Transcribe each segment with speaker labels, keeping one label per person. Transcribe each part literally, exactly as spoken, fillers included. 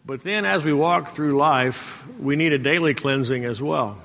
Speaker 1: But then as we walk through life, we need a daily cleansing as well.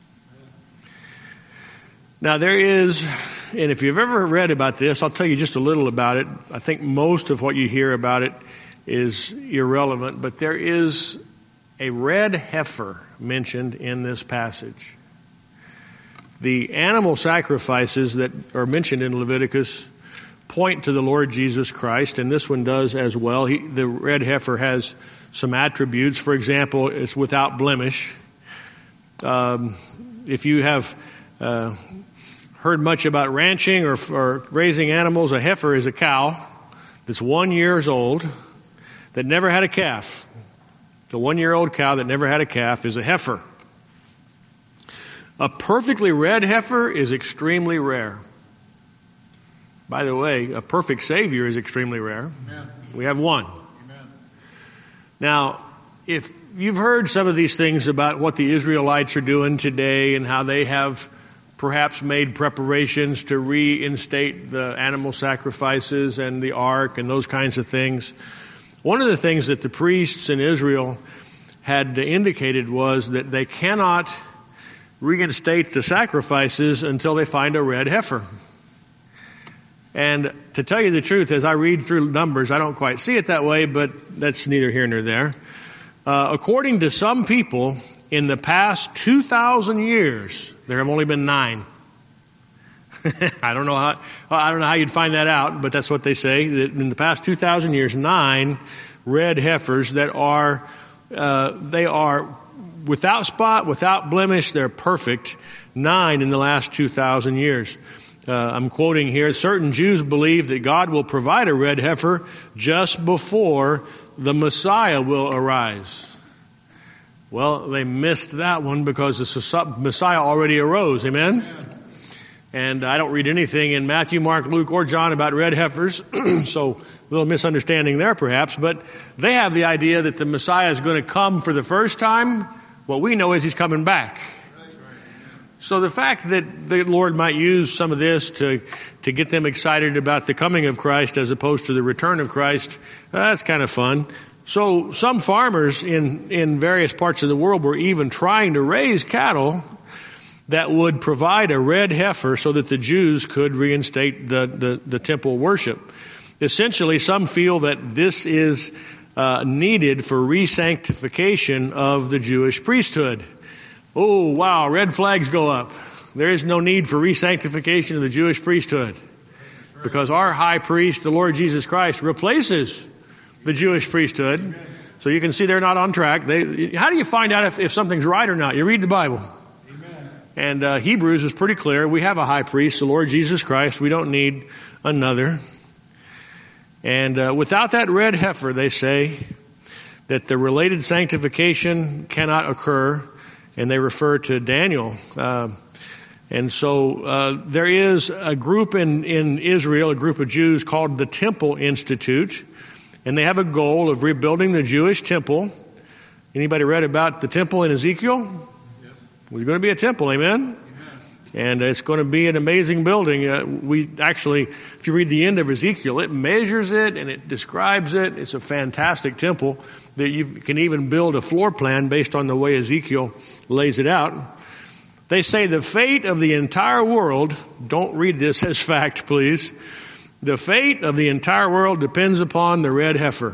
Speaker 1: Now there is, and if you've ever read about this, I'll tell you just a little about it. I think most of what you hear about it is irrelevant, but there is a red heifer mentioned in this passage. The animal sacrifices that are mentioned in Leviticus point to the Lord Jesus Christ, and this one does as well. He, the red heifer has some attributes. For example, it's without blemish. Um, if you have uh, heard much about ranching or, or raising animals, a heifer is a cow that's one years old that never had a calf. The one-year-old cow that never had a calf is a heifer. A perfectly red heifer is extremely rare. By the way, a perfect Savior is extremely rare. Amen. We have one. Amen. Now, if you've heard some of these things about what the Israelites are doing today and how they have perhaps made preparations to reinstate the animal sacrifices and the ark and those kinds of things, one of the things that the priests in Israel had indicated was that they cannot reinstate the sacrifices until they find a red heifer. And to tell you the truth, as I read through Numbers, I don't quite see it that way, but that's neither here nor there. Uh, according to some people, in the past two thousand years, there have only been nine. I don't know how I don't know how you'd find that out, but that's what they say. That in the past two thousand years, nine red heifers that are uh, they are without spot, without blemish. They're perfect. Nine in the last two thousand years. Uh, I'm quoting here. Certain Jews believe that God will provide a red heifer just before the Messiah will arise. Well, they missed that one because the Messiah already arose. Amen? And I don't read anything in Matthew, Mark, Luke, or John about red heifers, so a little misunderstanding there perhaps. But they have the idea that the Messiah is going to come for the first time. What we know is he's coming back. So the fact that the Lord might use some of this to, to get them excited about the coming of Christ as opposed to the return of Christ, that's kind of fun. So some farmers in, in various parts of the world were even trying to raise cattle that would provide a red heifer so that the Jews could reinstate the, the, the temple worship. Essentially, some feel that this is uh, needed for re-sanctification of the Jewish priesthood. Oh, wow, red flags go up. There is no need for re-sanctification of the Jewish priesthood because our high priest, the Lord Jesus Christ, replaces the Jewish priesthood. So you can see they're not on track. They, how do you find out if, if something's right or not? You read the Bible. And uh, Hebrews is pretty clear. We have a high priest, the Lord Jesus Christ. We don't need another. And uh, without that red heifer, they say that the related sanctification cannot occur. And they refer to Daniel. Uh, and so uh, there is a group in, in Israel, a group of Jews called the Temple Institute. And they have a goal of rebuilding the Jewish temple. Anybody read about the temple in Ezekiel? Yes. There's going to be a temple, amen? Amen. And it's going to be an amazing building. Uh, we actually, if you read the end of Ezekiel, it measures it and it describes it. It's a fantastic temple that you can even build a floor plan based on the way Ezekiel lays it out. They say the fate of the entire world, don't read this as fact, please. The fate of the entire world depends upon the red heifer.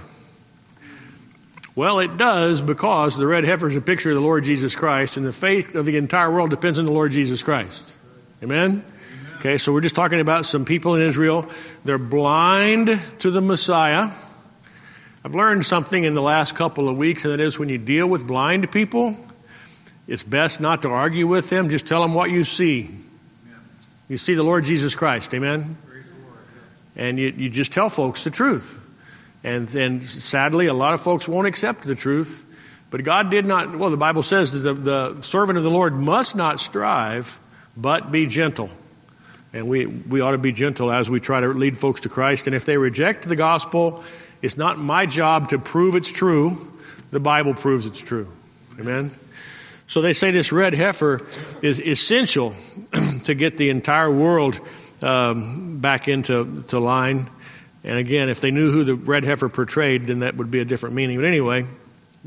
Speaker 1: Well, it does because the red heifer is a picture of the Lord Jesus Christ, and the fate of the entire world depends on the Lord Jesus Christ. Amen? Amen? Okay, so we're just talking about some people in Israel. They're blind to the Messiah. I've learned something in the last couple of weeks, and that is when you deal with blind people, it's best not to argue with them. Just tell them what you see. You see the Lord Jesus Christ. Amen? And you, you just tell folks the truth. And, and sadly, a lot of folks won't accept the truth. But God did not, well, the Bible says that the, the servant of the Lord must not strive, but be gentle. And we, we ought to be gentle as we try to lead folks to Christ. And if they reject the gospel, it's not my job to prove it's true. The Bible proves it's true. Amen? So they say this red heifer is essential to get the entire world um, back into to line. And again, if they knew who the red heifer portrayed, then that would be a different meaning. But anyway,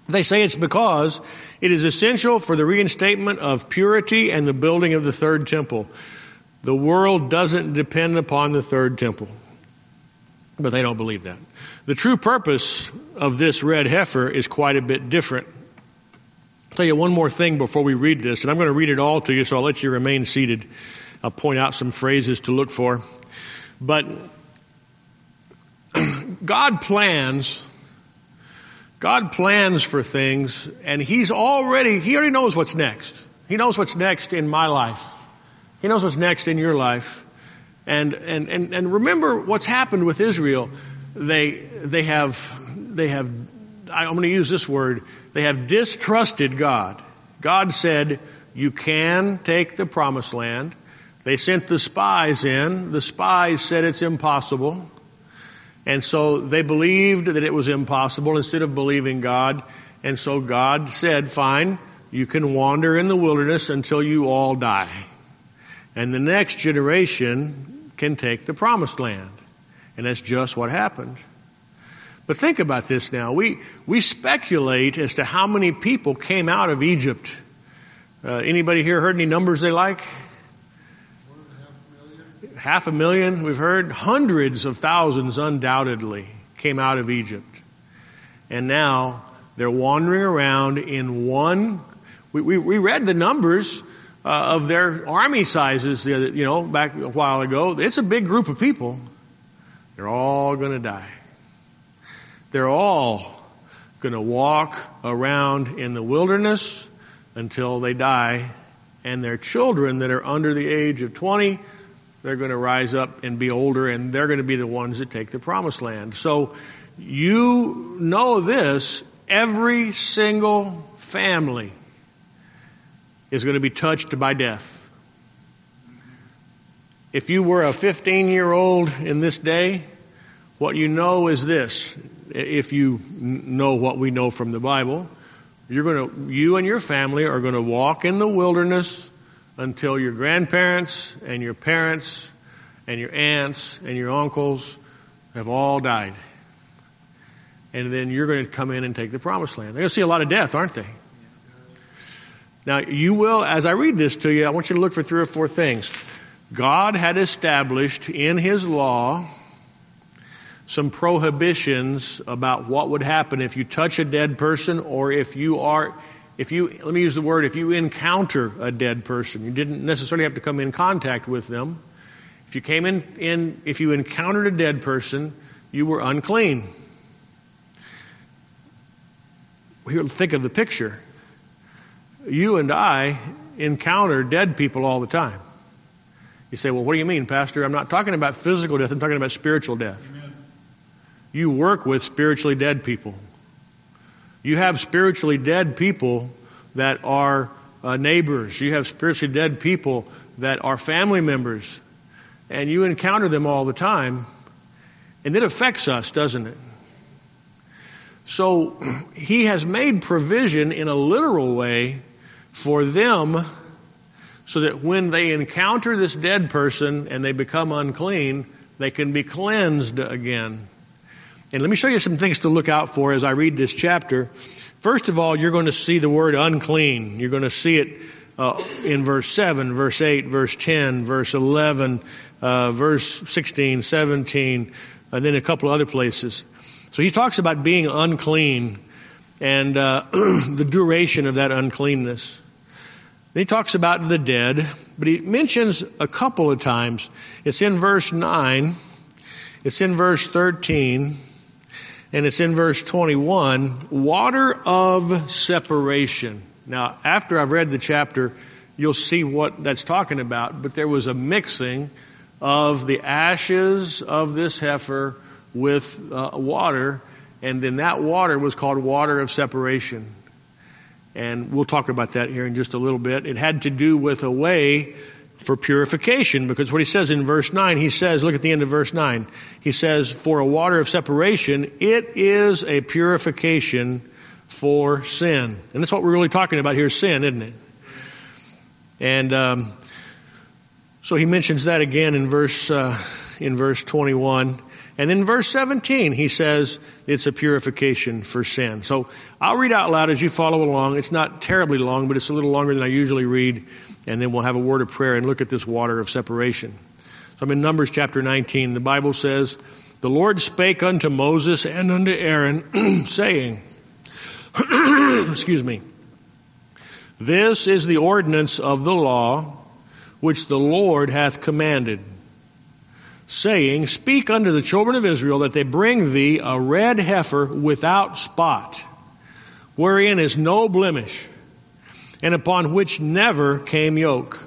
Speaker 1: They say it's because it is essential for the reinstatement of purity and the building of the third temple. The world doesn't depend upon the third temple, but they don't believe that. The true purpose of this red heifer is quite a bit different. I'll tell you one more thing before we read this, and I'm going to read it all to you, so I'll let you remain seated. I'll point out some phrases to look for. But God plans, God plans for things, and He's already, He already knows what's next. He knows what's next in my life. He knows what's next in your life. And and and, and remember what's happened with Israel. They they have they have I'm going to use this word, they have distrusted God. God said, you can take the promised land. They sent the spies in. The spies said it's impossible. And so they believed that it was impossible instead of believing God. And so God said, fine, you can wander in the wilderness until you all die. And the next generation can take the promised land. And that's just what happened. But think about this now. We we speculate as to how many people came out of Egypt. Uh, anybody here heard any numbers they like? Half a million, we've heard. Hundreds of thousands, undoubtedly, came out of Egypt. And now they're wandering around in one. We, we, we read the numbers uh, of their army sizes, you know, back a while ago. It's a big group of people. They're all going to die. They're all going to walk around in the wilderness until they die. And their children that are under the age of twenty, they're going to rise up and be older, and they're going to be the ones that take the promised land. So you know this, every single family is going to be touched by death. If you were a fifteen-year-old in this day, what you know is this. If you know what we know from the Bible, you're going to, you and your family are going to walk in the wilderness until your grandparents and your parents and your aunts and your uncles have all died. And then you're going to come in and take the promised land. They're going to see a lot of death, aren't they? Now, you will, as I read this to you, I want you to look for three or four things. God had established in His law some prohibitions about what would happen if you touch a dead person, or if you are, if you, let me use the word, if you encounter a dead person. You didn't necessarily have to come in contact with them. If you came in, in if you encountered a dead person, you were unclean. Here, think of the picture. You and I encounter dead people all the time. You say, well, what do you mean, Pastor? I'm not talking about physical death. I'm talking about spiritual death. Amen. You work with spiritually dead people. You have spiritually dead people that are uh, neighbors. You have spiritually dead people that are family members. And you encounter them all the time. And it affects us, doesn't it? So He has made provision in a literal way for them so that when they encounter this dead person and they become unclean, they can be cleansed again. And let me show you some things to look out for as I read this chapter. First of all, you're going to see the word unclean. You're going to see it uh, in verse seven, verse eight, verse ten, verse eleven, uh, verse sixteen, seventeen, and then a couple of other places. So he talks about being unclean and uh, the duration of that uncleanness. Then he talks about the dead, but he mentions a couple of times. It's in verse nine, it's in verse thirteen, and it's in verse twenty-one, water of separation. Now, after I've read the chapter, you'll see what that's talking about, but there was a mixing of the ashes of this heifer with uh, water, and then that water was called water of separation. And we'll talk about that here in just a little bit. It had to do with a way for purification, because what he says in verse nine, he says, look at the end of verse nine, he says, for a water of separation, it is a purification for sin. And that's what we're really talking about here, sin, isn't it? And um, so he mentions that again in verse uh, in verse twenty-one. And then verse seventeen, he says it's a purification for sin. So I'll read out loud as you follow along. It's not terribly long, but it's a little longer than I usually read. And then we'll have a word of prayer and look at this water of separation. So I'm in Numbers chapter nineteen. The Bible says, "The Lord spake unto Moses and unto Aaron, saying," excuse me, "This is the ordinance of the law which the Lord hath commanded, saying, Speak unto the children of Israel that they bring thee a red heifer without spot, wherein is no blemish, and upon which never came yoke.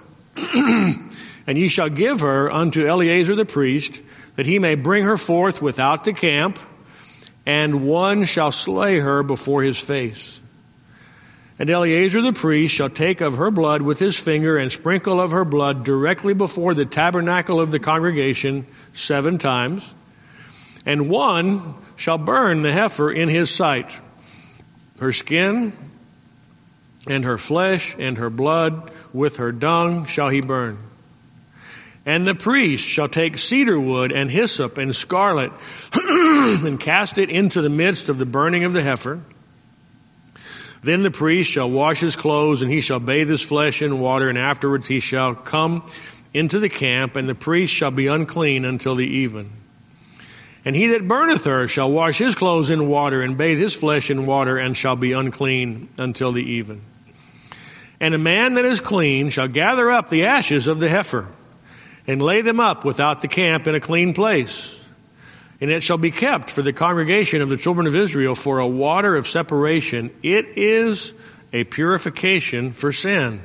Speaker 1: And ye shall give her unto Eleazar the priest, that he may bring her forth without the camp, and one shall slay her before his face. And Eleazar the priest shall take of her blood with his finger, and sprinkle of her blood directly before the tabernacle of the congregation seven times. And one shall burn the heifer in his sight, her skin and her flesh and her blood with her dung shall he burn. And the priest shall take cedar wood and hyssop and scarlet and cast it into the midst of the burning of the heifer. Then the priest shall wash his clothes, and he shall bathe his flesh in water, and afterwards he shall come into the camp, and the priest shall be unclean until the even. And he that burneth her shall wash his clothes in water, and bathe his flesh in water, and shall be unclean until the even. And a man that is clean shall gather up the ashes of the heifer, and lay them up without the camp in a clean place. And it shall be kept for the congregation of the children of Israel for a water of separation. It is a purification for sin.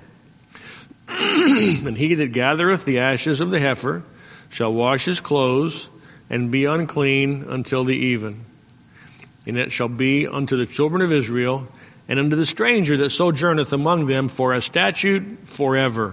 Speaker 1: And he that gathereth the ashes of the heifer shall wash his clothes, and be unclean until the even. And it shall be unto the children of Israel, and unto the stranger that sojourneth among them, for a statute forever.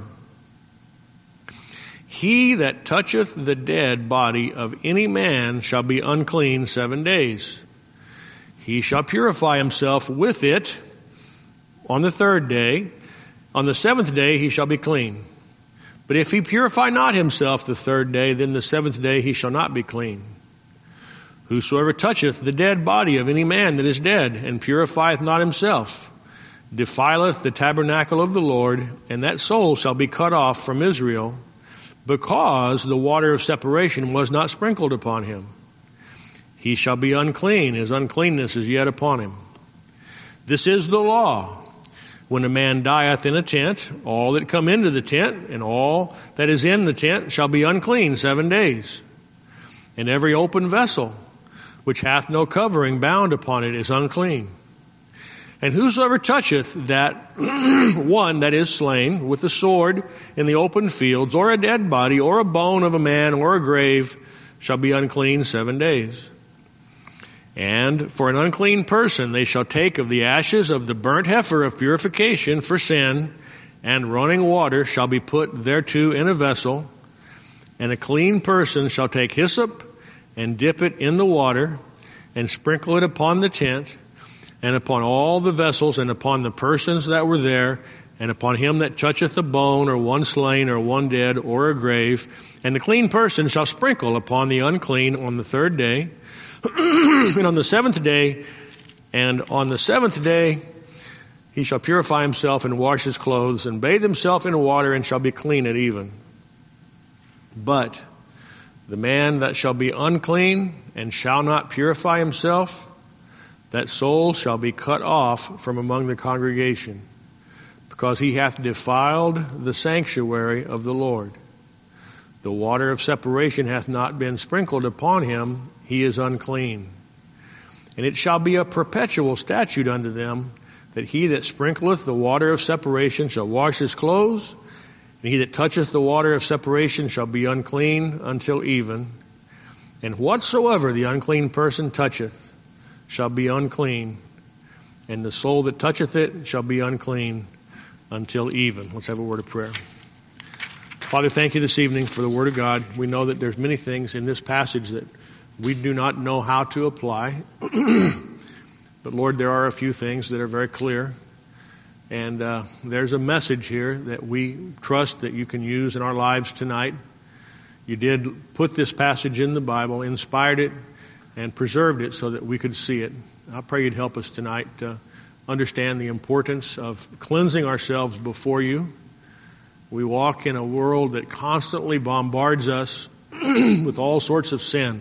Speaker 1: He that toucheth the dead body of any man shall be unclean seven days. He shall purify himself with it on the third day. On the seventh day he shall be clean. But if he purify not himself the third day, then the seventh day he shall not be clean. Whosoever toucheth the dead body of any man that is dead, and purifieth not himself, defileth the tabernacle of the Lord, and that soul shall be cut off from Israel, because the water of separation was not sprinkled upon him. He shall be unclean, his uncleanness is yet upon him. This is the law. When a man dieth in a tent, all that come into the tent, and all that is in the tent, shall be unclean seven days. And every open vessel, which hath no covering bound upon it, is unclean. And whosoever toucheth that one that is slain with the sword in the open fields, or a dead body, or a bone of a man, or a grave, shall be unclean seven days. And for an unclean person they shall take of the ashes of the burnt heifer of purification for sin, and running water shall be put thereto in a vessel. And a clean person shall take hyssop, and dip it in the water, and sprinkle it upon the tent, and upon all the vessels, and upon the persons that were there, and upon him that toucheth a bone, or one slain, or one dead, or a grave. And the clean person shall sprinkle upon the unclean on the third day, and on the seventh day, and on the seventh day he shall purify himself, and wash his clothes, and bathe himself in water, and shall be clean at even. But the man that shall be unclean, and shall not purify himself, that soul shall be cut off from among the congregation, because he hath defiled the sanctuary of the Lord. The water of separation hath not been sprinkled upon him, he is unclean. And it shall be a perpetual statute unto them, that he that sprinkleth the water of separation shall wash his clothes, and he that toucheth the water of separation shall be unclean until even. And whatsoever the unclean person toucheth shall be unclean, and the soul that toucheth it shall be unclean until even. Let's have a word of prayer. Father, thank you this evening for the Word of God. We know that there's many things in this passage that we do not know how to apply. But Lord, there are a few things that are very clear. And uh, there's a message here that we trust that you can use in our lives tonight. you did put this passage in the Bible, inspired it, and preserved it so that we could see it. I pray you'd help us tonight to understand the importance of cleansing ourselves before you. We walk in a world that constantly bombards us with all sorts of sin.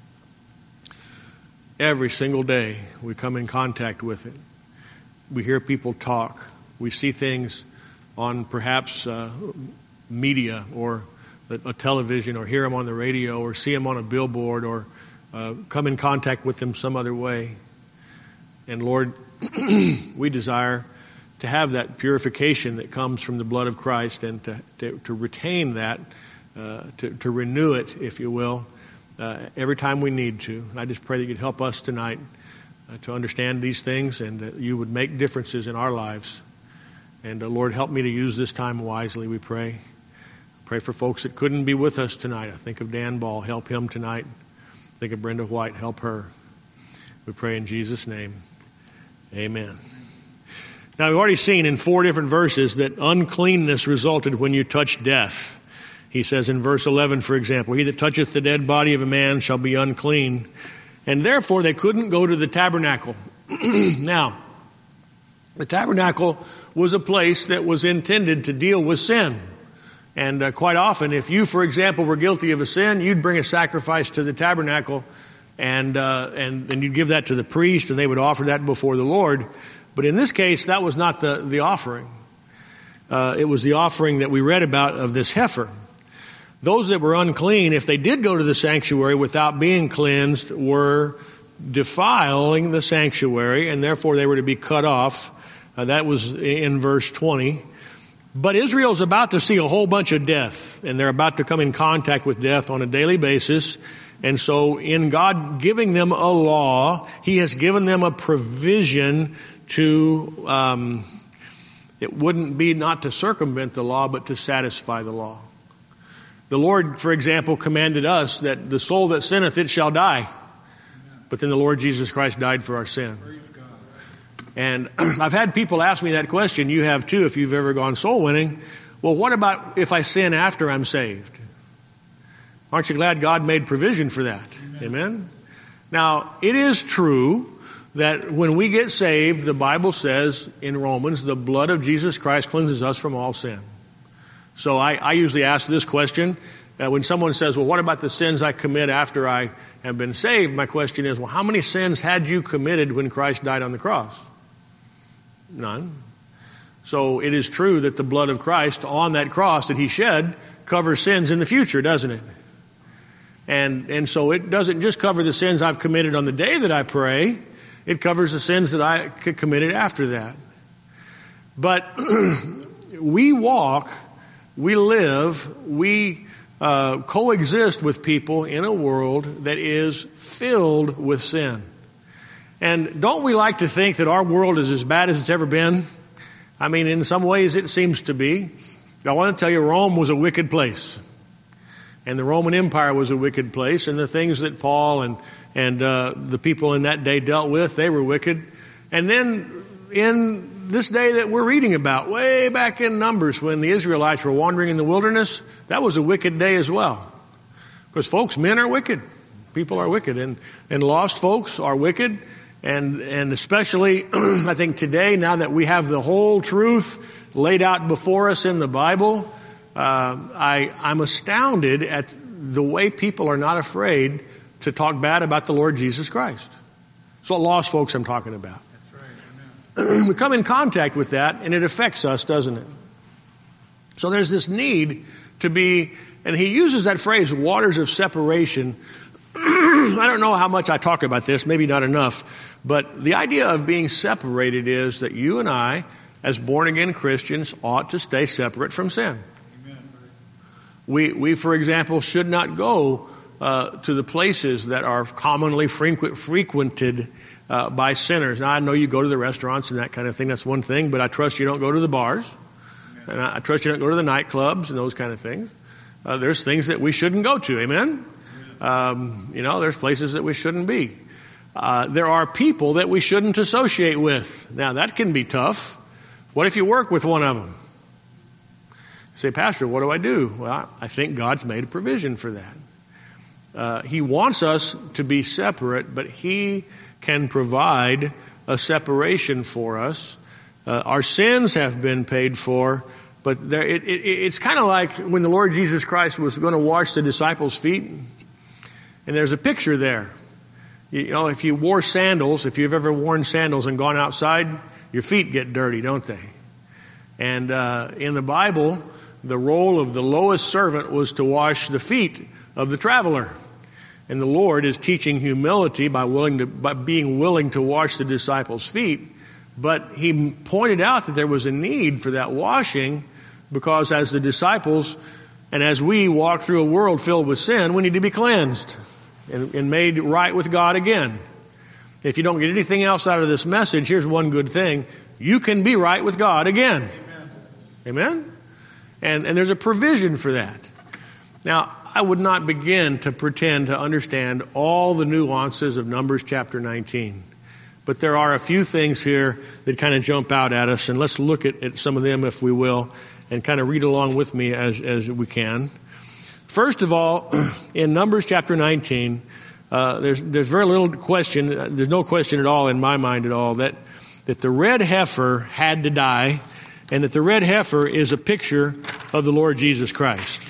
Speaker 1: Every single day we come in contact with it. We hear people talk. We see things on perhaps uh, media or a television, or hear them on the radio, or see them on a billboard, or uh, come in contact with them some other way. And Lord, we desire to have that purification that comes from the blood of Christ, and to, to, to retain that, uh, to, to renew it, if you will, uh, every time we need to. And I just pray that you'd help us tonight uh, to understand these things, and that you would make differences in our lives. And uh, Lord, help me to use this time wisely, we pray. Pray for folks that couldn't be with us tonight. I think of Dan Ball. Help him tonight. Think of Brenda White. Help her. We pray in Jesus' name. Amen. Now, we've already seen in four different verses that uncleanness resulted when you touch death. He says in verse eleven, for example, he that toucheth the dead body of a man shall be unclean. And therefore, they couldn't go to the tabernacle. Now, the tabernacle was a place that was intended to deal with sin. And uh, quite often, if you, for example, were guilty of a sin, you'd bring a sacrifice to the tabernacle, and uh, and and you'd give that to the priest, and they would offer that before the Lord. But in this case, that was not the, the offering. Uh, it was the offering that we read about of this heifer. Those that were unclean, if they did go to the sanctuary without being cleansed, were defiling the sanctuary, and therefore they were to be cut off. Uh, that was in verse twenty. But Israel's about to see a whole bunch of death, and they're about to come in contact with death on a daily basis. And so in God giving them a law, He has given them a provision to, um, it wouldn't be not to circumvent the law, but to satisfy the law. The Lord, for example, commanded us that the soul that sinneth, it shall die. But then the Lord Jesus Christ died for our sin. And I've had people ask me that question. You have too, if you've ever gone soul winning. Well, what about if I sin after I'm saved? Aren't you glad God made provision for that? Amen. Amen? Now, it is true that when we get saved, the Bible says in Romans, the blood of Jesus Christ cleanses us from all sin. So I, I usually ask this question. Uh, when someone says, well, what about the sins I commit after I have been saved? My question is, well, how many sins had you committed when Christ died on the cross? None. So it is true that the blood of Christ on that cross that He shed covers sins in the future, doesn't it? And and so it doesn't just cover the sins I've committed on the day that I pray. It covers the sins that I committed after that. But we walk, we live, we uh, coexist with people in a world that is filled with sin. And don't we like to think that our world is as bad as it's ever been? I mean, in some ways it seems to be. I want to tell you, Rome was a wicked place. And the Roman Empire was a wicked place. And the things that Paul and, and uh, the people in that day dealt with, they were wicked. And then in this day that we're reading about, way back in Numbers, when the Israelites were wandering in the wilderness, that was a wicked day as well. Because folks, men are wicked. People are wicked. And, and lost folks are wicked. And and especially, I think today, now that we have the whole truth laid out before us in the Bible, uh, I, I'm astounded at the way people are not afraid to talk bad about the Lord Jesus Christ. That's what lost folks I'm talking about.
Speaker 2: That's right. Amen.
Speaker 1: We come in contact with that, and it affects us, doesn't it? So there's this need to be, and he uses that phrase, waters of separation. I don't know how much I talk about this, maybe not enough, but the idea of being separated is that you and I, as born-again Christians, ought to stay separate from sin.
Speaker 2: Amen.
Speaker 1: We, we, for example, should not go uh, to the places that are commonly frequent, frequented uh, by sinners. Now, I know you go to the restaurants and that kind of thing, that's one thing, but I trust you don't go to the bars,
Speaker 2: Amen.
Speaker 1: and I, I trust you don't go to the nightclubs and those kind of things. Uh, there's things that we shouldn't go to, amen? Um, you know, there's places that we shouldn't be. Uh, there are people that we shouldn't associate with. Now, that can be tough. What if you work with one of them? say, Pastor, what do I do? Well, I think God's made a provision for that. Uh, he wants us to be separate, but He can provide a separation for us. Uh, our sins have been paid for, but there, it, it, it's kind of like when the Lord Jesus Christ was going to wash the disciples' feet, and there's a picture there. You know, if you wore sandals, if you've ever worn sandals and gone outside, your feet get dirty, don't they? And uh, in the Bible, the role of the lowest servant was to wash the feet of the traveler. And the Lord is teaching humility by willing to, by being willing to wash the disciples' feet. But He pointed out that there was a need for that washing, because as the disciples and as we walk through a world filled with sin, we need to be cleansed and, and made right with God again. If you don't get anything else out of this message, here's one good thing. You can be right with God again. Amen? Amen? And, and there's a provision for that. Now, I would not begin to pretend to understand all the nuances of Numbers chapter nineteen. But there are a few things here that kind of jump out at us, and let's look at, at some of them, if we will, and kind of read along with me as, as we can. First of all, in Numbers chapter nineteen, uh, there's, there's very little question, there's no question at all in my mind at all, that, that the red heifer had to die, and that the red heifer is a picture of the Lord Jesus Christ.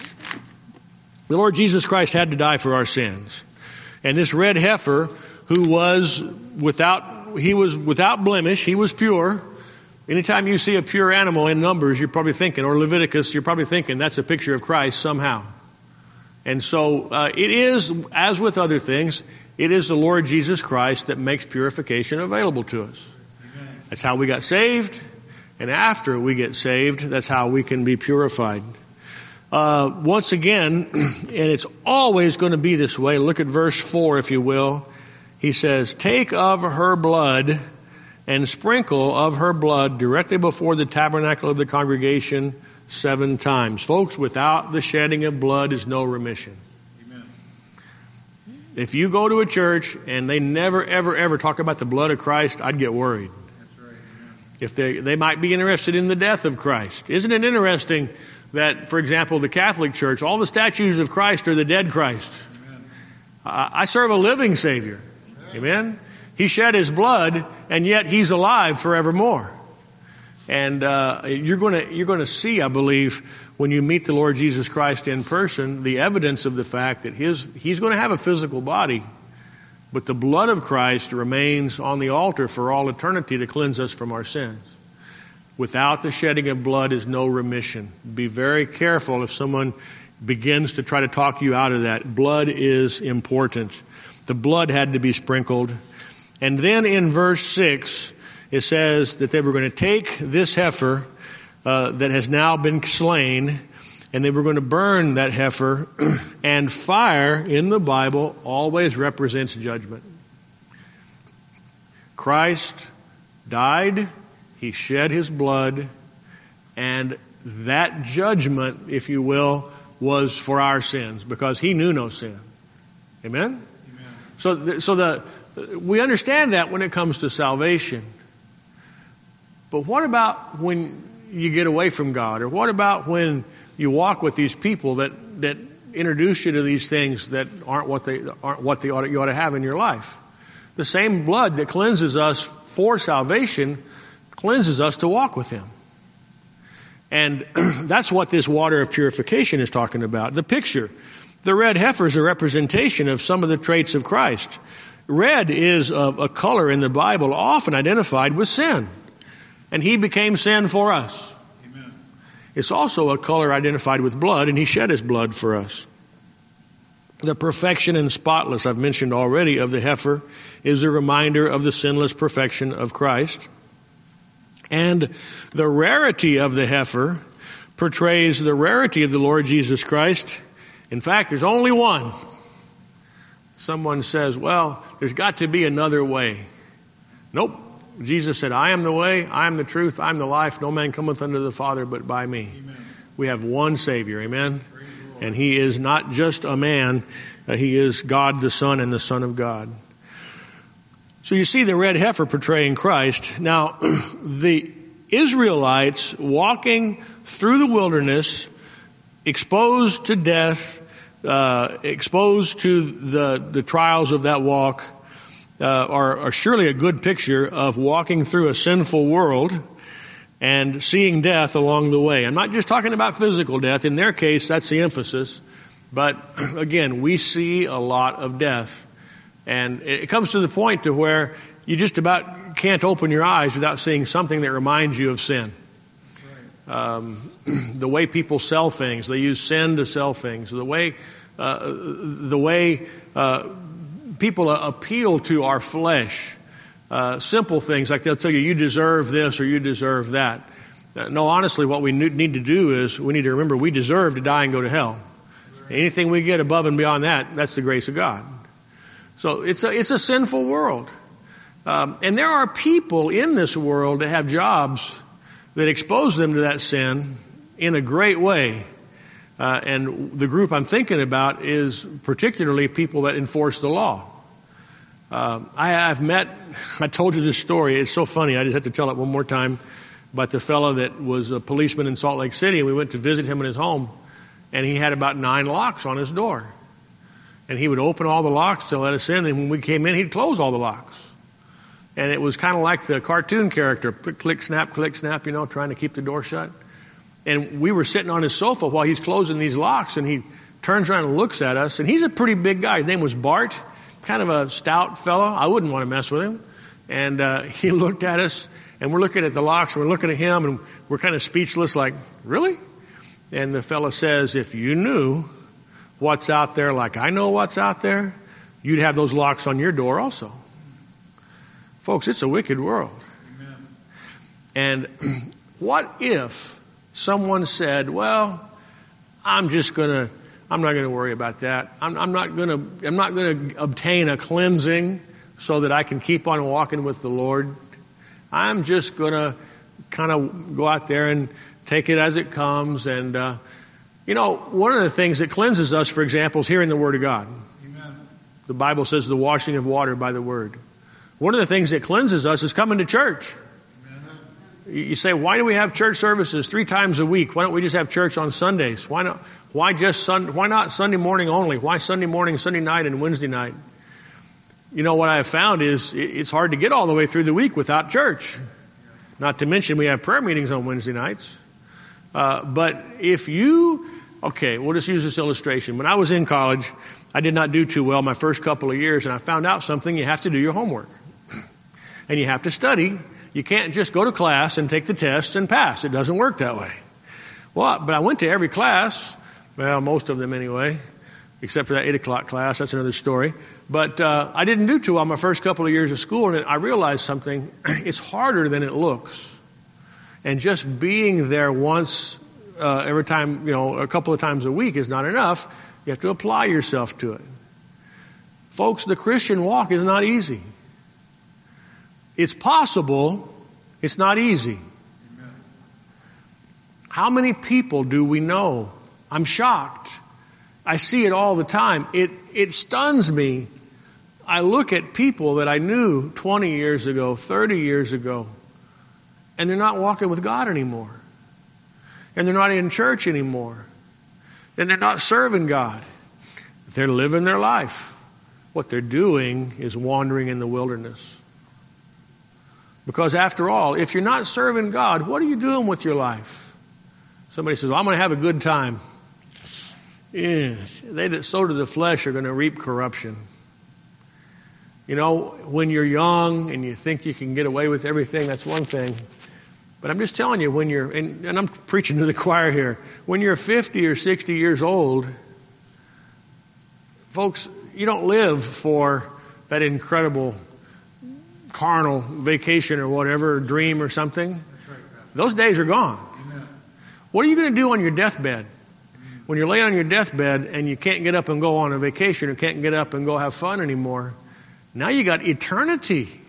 Speaker 1: The Lord Jesus Christ had to die for our sins. And this red heifer, who was without, he was without blemish, he was pure. Anytime you see a pure animal in Numbers, you're probably thinking, or Leviticus, you're probably thinking that's a picture of Christ somehow. And so uh, it is, as with other things, it is the Lord Jesus Christ that makes purification available to us. Amen. That's how we got saved. And after we get saved, that's how we can be purified. Uh, once again, and it's always going to be this way. Look at verse four, if you will. He says, take of her blood and sprinkle of her blood directly before the tabernacle of the congregation seven times. Folks, without the shedding of blood is no remission. Amen. If you go to a church and they never, ever, ever talk about the blood of Christ, I'd get worried. That's right. If they, they might be interested in the death of Christ. Isn't it interesting that, for example, the Catholic Church, all the statues of Christ are the dead Christ? Amen. I, I serve a living Savior. Amen. Amen. He shed His blood, and yet He's alive forevermore. And uh, you're going to you're going to see, I believe, when you meet the Lord Jesus Christ in person, the evidence of the fact that his He's going to have a physical body, but the blood of Christ remains on the altar for all eternity to cleanse us from our sins. Without the shedding of blood is no remission. Be very careful if someone begins to try to talk you out of that. Blood is important. The blood had to be sprinkled. And then in verse six, it says that they were going to take this heifer uh, that has now been slain, and they were going to burn that heifer. And fire in the Bible always represents judgment. Christ died. He shed His blood, and that judgment, if you will, was for our sins, because He knew no sin. Amen? Amen. So, the, so the we understand that when it comes to salvation. But what about when you get away from God? Or what about when you walk with these people that, that introduce you to these things that aren't what they aren't what they ought to, you ought to have in your life? The same blood that cleanses us for salvation cleanses us to walk with Him. And that's what this water of purification is talking about. The picture. The red heifer is a representation of some of the traits of Christ. Red is a, a color in the Bible often identified with sin. And He became sin for us. Amen. It's also a color identified with blood, and He shed His blood for us. The perfection and spotless, I've mentioned already, of the heifer is a reminder of the sinless perfection of Christ. And the rarity of the heifer portrays the rarity of the Lord Jesus Christ. In fact, there's only one. Someone says, well, there's got to be another way. Nope. Jesus said, I am the way, I am the truth, I am the life. No man cometh unto the Father but by me. Amen. We have one Savior. Amen. And He is not just a man. Uh, he is God the Son and the Son of God. So you see the red heifer portraying Christ. Now, the Israelites walking through the wilderness exposed to death, uh, exposed to the, the trials of that walk, uh, are, are surely a good picture of walking through a sinful world and seeing death along the way. I'm not just talking about physical death. In their case, that's the emphasis. But again, we see a lot of death. And it comes to the point to where you just about can't open your eyes without seeing something that reminds you of sin. Um, the way people sell things, they use sin to sell things. The way, uh, the way uh, people appeal to our flesh. Uh, simple things like they'll tell you, you deserve this or you deserve that. Uh, no, honestly, what we need to do is we need to remember we deserve to die and go to hell. Anything we get above and beyond that, that's the grace of God. So it's a, it's a sinful world. Um, and there are people in this world that have jobs that expose them to that sin in a great way. Uh, and the group I'm thinking about is particularly people that enforce the law. Uh, I, I've met, I told you this story, it's so funny, I just have to tell it one more time, about the fellow that was a policeman in Salt Lake City, and we went to visit him in his home, and he had about nine locks on his door. And he would open all the locks to let us in, and when we came in, he'd close all the locks. And it was kind of like the cartoon character, click, click, snap, click, snap, you know, trying to keep the door shut. And we were sitting on his sofa while he's closing these locks, and he turns around and looks at us, and he's a pretty big guy. His name was Bart, kind of a stout fellow. I wouldn't want to mess with him. And uh, he looked at us, and we're looking at the locks, and we're looking at him, and we're kind of speechless, like, really? And the fellow says, if you knew what's out there like I know what's out there, you'd have those locks on your door also. Folks, it's a wicked world. Amen. And what if someone said, well, I'm just going to, I'm not going to worry about that. I'm, I'm not going to, I'm not going to obtain a cleansing so that I can keep on walking with the Lord. I'm just going to kind of go out there and take it as it comes. And, uh, you know, one of the things that cleanses us, for example, is hearing the Word of God. Amen. The Bible says the washing of water by the Word. One of the things that cleanses us is coming to church. Amen. You say, why do we have church services three times a week? Why don't we just have church on Sundays? Why not? Why just sun, Why not Sunday morning only? Why Sunday morning, Sunday night, and Wednesday night? You know, what I have found is it's hard to get all the way through the week without church. Not to mention we have prayer meetings on Wednesday nights. Uh, but if you, okay, we'll just use this illustration. When I was in college, I did not do too well my first couple of years, and I found out something. You have to do your homework. And you have to study. You can't just go to class and take the tests and pass. It doesn't work that way. Well, but I went to every class, well, most of them anyway, except for that eight o'clock class. That's another story. But uh, I didn't do too well my first couple of years of school, and I realized something. It's harder than it looks. And just being there once, uh, every time, you know, a couple of times a week is not enough. You have to apply yourself to it. Folks, the Christian walk is not easy. It's possible. It's not easy. Amen. How many people do we know? I'm shocked. I see it all the time. It, it stuns me. I look at people that I knew twenty years ago, thirty years ago, and they're not walking with God anymore. And they're not in church anymore. And they're not serving God. They're living their life. What they're doing is wandering in the wilderness. Because after all, if you're not serving God, what are you doing with your life? Somebody says, well, I'm going to have a good time. Yeah, they that sow to the flesh are going to reap corruption. You know, when you're young and you think you can get away with everything, that's one thing. But I'm just telling you, when you're, and, and I'm preaching to the choir here, when you're fifty or sixty years old, folks, you don't live for that incredible carnal vacation or whatever, or dream or something. That's right, those days are gone. Amen. What are you going to do on your deathbed? When you're laying on your deathbed and you can't get up and go on a vacation or can't get up and go have fun anymore, now you got eternity.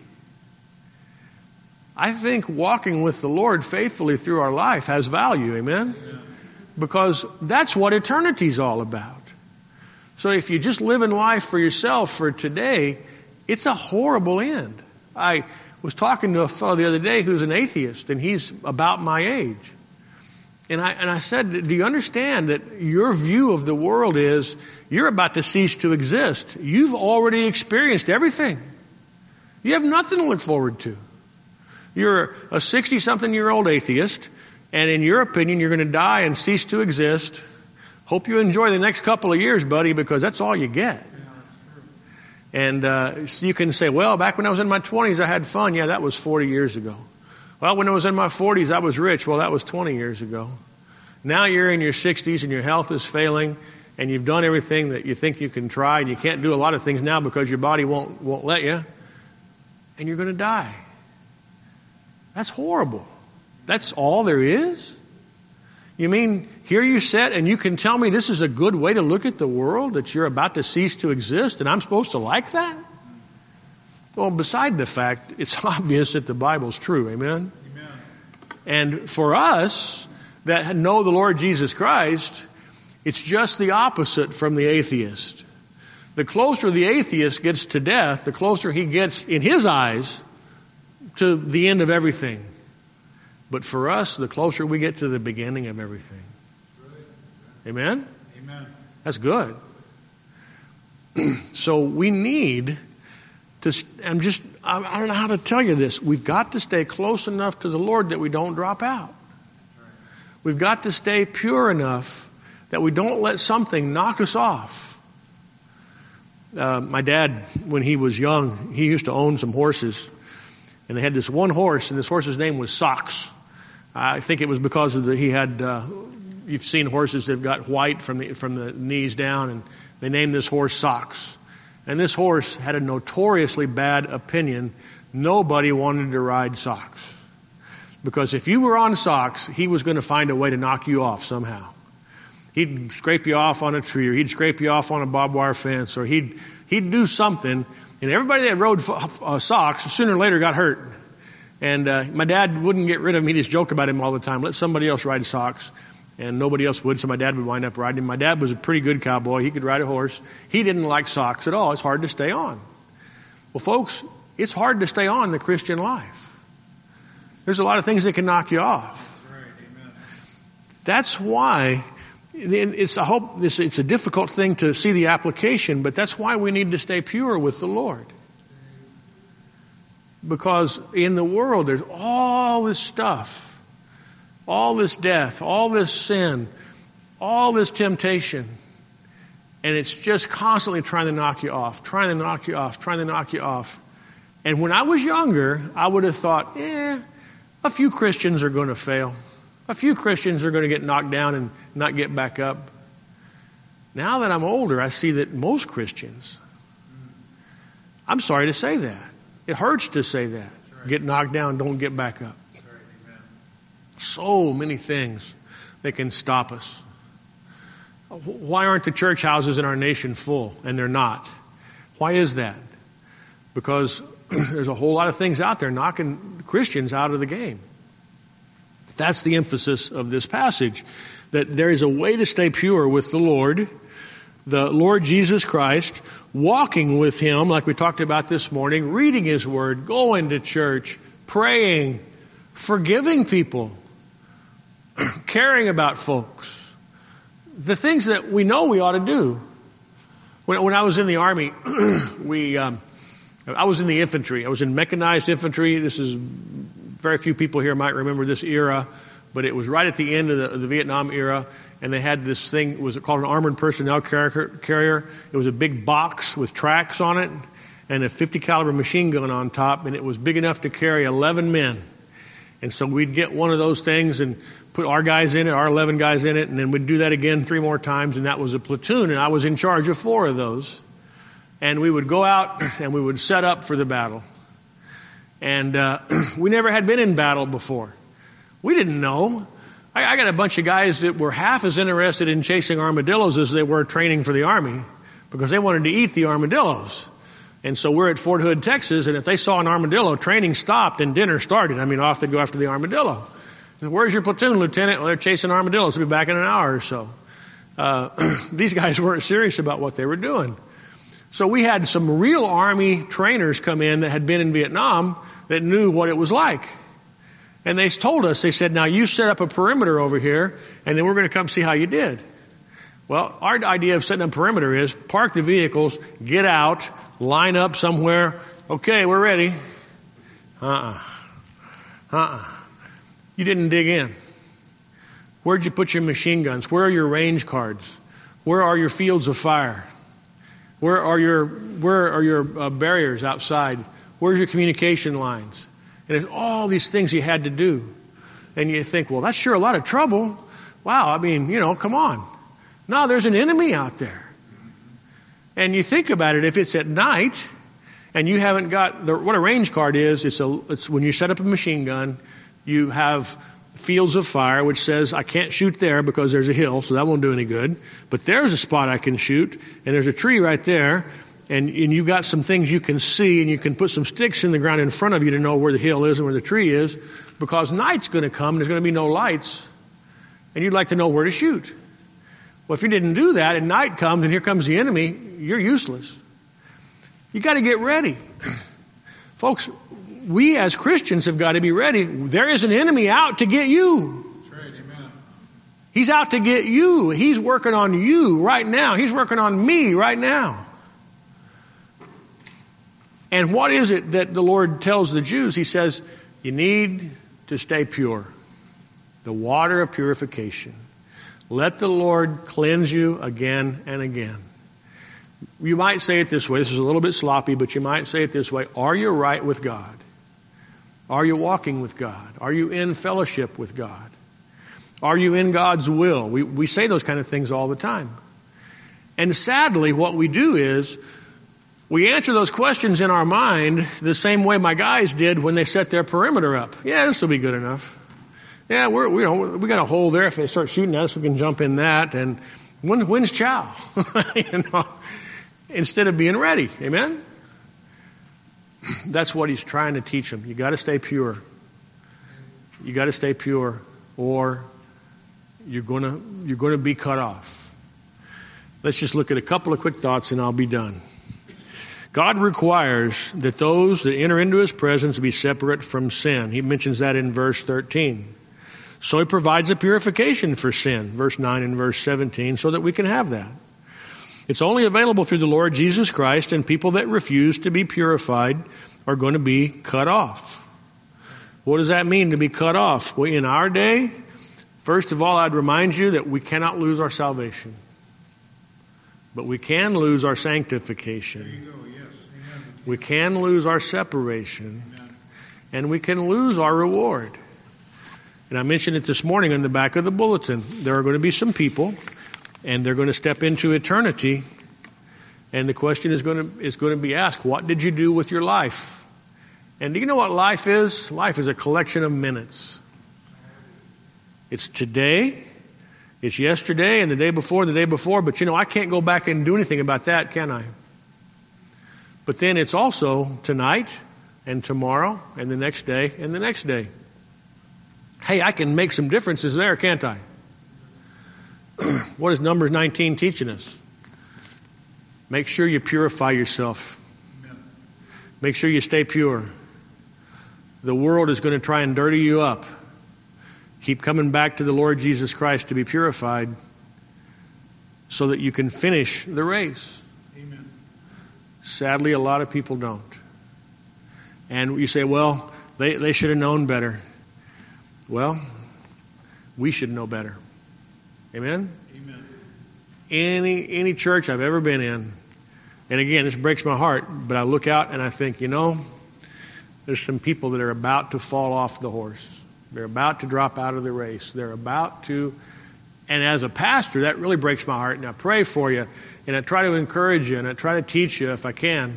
Speaker 1: I think walking with the Lord faithfully through our life has value, amen? Amen. Because that's what eternity's all about. So if you just live in life for yourself for today, it's a horrible end. I was talking to a fellow the other day who's an atheist, and he's about my age. And I, and I said, do you understand that your view of the world is you're about to cease to exist? You've already experienced everything. You have nothing to look forward to. You're a sixty-something-year-old atheist, and in your opinion, you're going to die and cease to exist. Hope you enjoy the next couple of years, buddy, because that's all you get. And uh, so you can say, well, back when I was in my twenties, I had fun. Yeah, that was forty years ago. Well, when I was in my forties, I was rich. Well, that was twenty years ago. Now you're in your sixties and your health is failing and you've done everything that you think you can try and you can't do a lot of things now because your body won't won't let you. And you're going to die. That's horrible. That's all there is? You mean here you sit and you can tell me this is a good way to look at the world, that you're about to cease to exist, and I'm supposed to like that? Well, beside the fact, it's obvious that the Bible's true. Amen?
Speaker 2: Amen.
Speaker 1: And for us that know the Lord Jesus Christ, it's just the opposite from the atheist. The closer the atheist gets to death, the closer he gets, in his eyes, to the end of everything. But for us, the closer we get to the beginning of everything. Amen?
Speaker 2: Amen.
Speaker 1: That's good. So we need to, I'm just, I don't know how to tell you this. We've got to stay close enough to the Lord that we don't drop out. We've got to stay pure enough that we don't let something knock us off. Uh, my dad, when he was young, he used to own some horses. And they had this one horse, and this horse's name was Socks. I think it was because of the, he had, uh, you've seen horses that have got white from the, from the knees down, and they named this horse Socks. And this horse had a notoriously bad opinion. Nobody wanted to ride Socks. Because if you were on Socks, he was going to find a way to knock you off somehow. He'd scrape you off on a tree, or he'd scrape you off on a barbed wire fence, or he'd, he'd do something. And everybody that rode uh, Socks sooner or later got hurt. And uh, my dad wouldn't get rid of him. He'd just joke about him all the time. Let somebody else ride Socks. And nobody else would, so my dad would wind up riding him. My dad was a pretty good cowboy. He could ride a horse. He didn't like Socks at all. It's hard to stay on. Well, folks, it's hard to stay on in the Christian life. There's a lot of things that can knock you off.
Speaker 2: Right, amen.
Speaker 1: That's why it's, I hope this, it's a difficult thing to see the application, but that's why we need to stay pure with the Lord. Because in the world, there's all this stuff, all this death, all this sin, all this temptation, and it's just constantly trying to knock you off, trying to knock you off, trying to knock you off. And when I was younger, I would have thought, eh, a few Christians are going to fail. A few Christians are going to get knocked down and not get back up. Now that I'm older, I see that most Christians, I'm sorry to say that. It hurts to say that. Right. Get knocked down, don't get back up.
Speaker 2: Right, amen.
Speaker 1: So many things that can stop us. Why aren't the church houses in our nation full? And they're not. Why is that? Because there's a whole lot of things out there knocking Christians out of the game. That's the emphasis of this passage, that there is a way to stay pure with the Lord, the Lord Jesus Christ, walking with Him, like we talked about this morning, reading His Word, going to church, praying, forgiving people, caring about folks. The things that we know we ought to do. When, when I was in the Army, we, um, I was in the infantry. I was in mechanized infantry. This is, very few people here might remember this era, but it was right at the end of the, of the Vietnam era. And they had this thing, it was called an armored personnel carrier. It was a big box with tracks on it and a fifty caliber machine gun on top, and it was big enough to carry eleven men. And so we'd get one of those things and put our guys in it, our eleven guys in it, and then we'd do that again three more times, and that was a platoon, and I was in charge of four of those. And we would go out and we would set up for the battle. And uh, we never had been in battle before. We didn't know. I, I got a bunch of guys that were half as interested in chasing armadillos as they were training for the Army, because they wanted to eat the armadillos. And so we're at Fort Hood, Texas, and if they saw an armadillo, training stopped and dinner started. I mean, off they'd go after the armadillo. Where's your platoon, Lieutenant? Well, they're chasing armadillos. They'll be back in an hour or so. Uh, these guys weren't serious about what they were doing. So we had some real Army trainers come in that had been in Vietnam that knew what it was like. And they told us, they said, now you set up a perimeter over here, and then we're going to come see how you did. Well, our idea of setting up a perimeter is park the vehicles, get out, line up somewhere. Okay, we're ready. Uh-uh. Uh-uh. You didn't dig in. Where'd you put your machine guns? Where are your range cards? Where are your fields of fire? Where are your where are your uh, barriers outside? Where's your communication lines? And there's all these things you had to do. And you think, well, that's sure a lot of trouble. Wow, I mean, you know, come on. No, there's an enemy out there. And you think about it, if it's at night and you haven't got, the, what a range card is, it's, a, it's when you set up a machine gun, you have fields of fire, which says, I can't shoot there because there's a hill, so that won't do any good. But there's a spot I can shoot, and there's a tree right there, and, and you've got some things you can see, and you can put some sticks in the ground in front of you to know where the hill is and where the tree is, because night's going to come, and there's going to be no lights, and you'd like to know where to shoot. Well, if you didn't do that, and night comes, and here comes the enemy, you're useless. You got to get ready. Folks, we as Christians have got to be ready. There is an enemy out to get you.
Speaker 2: That's right, amen.
Speaker 1: He's out to get you. He's working on you right now. He's working on me right now. And what is it that the Lord tells the Jews? He says, you need to stay pure. The water of purification. Let the Lord cleanse you again and again. You might say it this way. This is a little bit sloppy, but you might say it this way. Are you right with God? Are you walking with God? Are you in fellowship with God? Are you in God's will? We, we say those kind of things all the time. And sadly, what we do is we answer those questions in our mind the same way my guys did when they set their perimeter up. Yeah, this will be good enough. Yeah, we're, we, you know, we got a hole there. If they start shooting at us, we can jump in that. And when, when's chow? you know, instead of being ready. Amen? That's what he's trying to teach them. You got to stay pure. You got to stay pure, or you're going to you're going to be cut off. Let's just look at a couple of quick thoughts, and I'll be done. God requires that those that enter into his presence be separate from sin. He mentions that in verse thirteen. So he provides a purification for sin, verse nine and verse seventeen, so that we can have that. It's only available through the Lord Jesus Christ, and people that refuse to be purified are going to be cut off. What does that mean, to be cut off? Well, in our day, first of all, I'd remind you that we cannot lose our salvation. But we can lose our sanctification.
Speaker 2: There you go, yes. Amen.
Speaker 1: We can lose our separation.
Speaker 2: Amen.
Speaker 1: And we can lose our reward. And I mentioned it this morning in the back of the bulletin. There are going to be some people, and they're going to step into eternity, and the question is going to is going to be asked, what did you do with your life? And do you know what life is? Life is a collection of minutes. It's today, it's yesterday, and the day before, the day before, but you know, I can't go back and do anything about that, can I? But then it's also tonight, and tomorrow, and the next day, and the next day. Hey, I can make some differences there, can't I? What is Numbers nineteen teaching us? Make sure you purify yourself. Make sure you stay pure. The world is going to try and dirty you up. Keep coming back to the Lord Jesus Christ to be purified so that you can finish the race.
Speaker 2: Amen.
Speaker 1: Sadly, a lot of people don't. And you say, well, they, they should have known better. Well, we should know better. Amen?
Speaker 2: Amen.
Speaker 1: Any any church I've ever been in, and again, this breaks my heart, but I look out and I think, you know, there's some people that are about to fall off the horse. They're about to drop out of the race. They're about to, and as a pastor, that really breaks my heart, and I pray for you, and I try to encourage you, and I try to teach you if I can.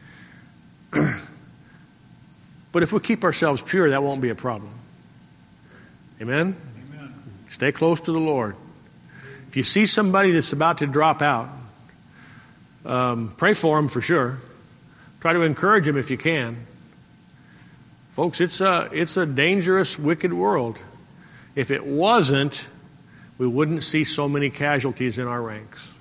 Speaker 1: But if we keep ourselves pure, that won't be a problem. Amen?
Speaker 2: Amen.
Speaker 1: Stay close to the Lord. If you see somebody that's about to drop out, um, pray for them for sure. Try to encourage them if you can. Folks, it's a, it's a dangerous, wicked world. If it wasn't, we wouldn't see so many casualties in our ranks.